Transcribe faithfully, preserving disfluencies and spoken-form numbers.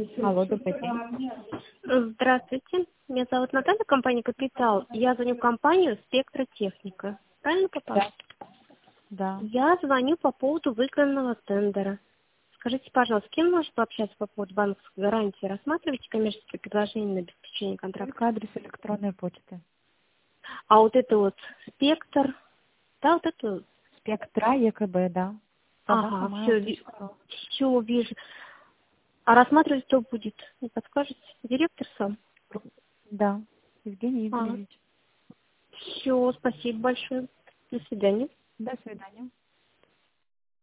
Алло, добрый день. Здравствуйте. Меня зовут Наталья, компания «Капитал». Я звоню в компанию «Спектротехника». Правильно попала? Да. Я звоню по поводу выигранного тендера. Скажите, пожалуйста, с кем можно пообщаться по поводу банковской гарантии? Рассматриваете коммерческие предложения на обеспечение контракта? Только адрес электронной почты. А вот это вот «Спектр», да, вот это вот. Спектра ЕКБ, да. Ага, все, все вижу. А рассматривать кто будет? Не подскажете? Директор сам? Да. Евгений А, Игоревич. все, спасибо большое. До свидания. До свидания.